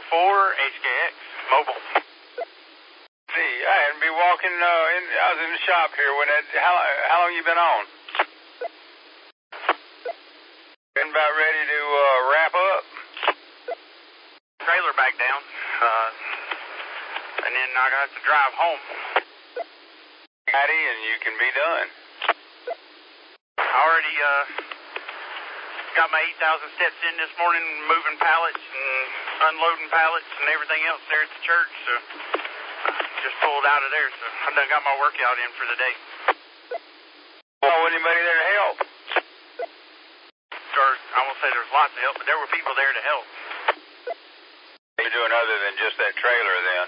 HKX Mobile. See, I hadn't been walking. I was in the shop here when that. How long you been on? Been about ready to wrap up. Trailer back down. And then I got to drive home. And you can be done. I already got my 8,000 steps in this morning, moving pallets and unloading pallets and everything else there at the church. So just pulled out of there. So I done got my workout in for the day. Well, anybody there to help? Or I won't say there was lots of help, but there were people there to help. What are you doing other than just that trailer then?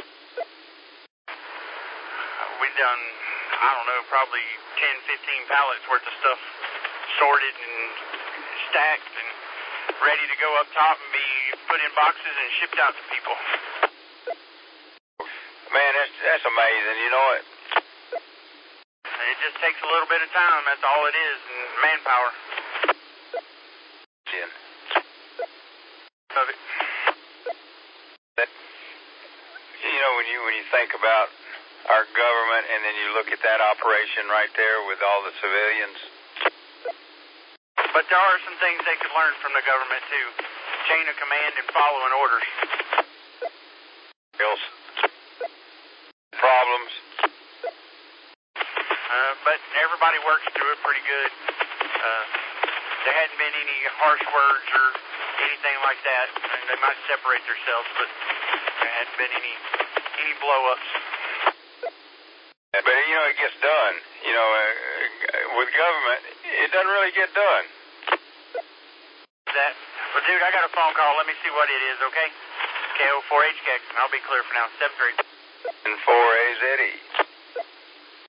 We done, I don't know, probably 10, 15 pallets worth of stuff sorted and stacked and ready to go up top and be put in boxes and shipped out to people. Man, that's amazing, you know it. It just takes a little bit of time, that's all it is, and manpower. Yeah. Of it. You know, when you think about our government and then you look at that operation right there with all the civilians. But there are some things they could learn from the government too. Chain of command and following orders. Else. Problems. But everybody works through it pretty good. There hadn't been any harsh words or anything like that. And they might separate themselves, but there hadn't been any blow-ups. But, you know, it gets done. You know, with government, it doesn't really get done. Well, dude, I got a phone call. Let me see what it is, okay? KO4HKX, and I'll be clear for now. 7-3. And 4AZE.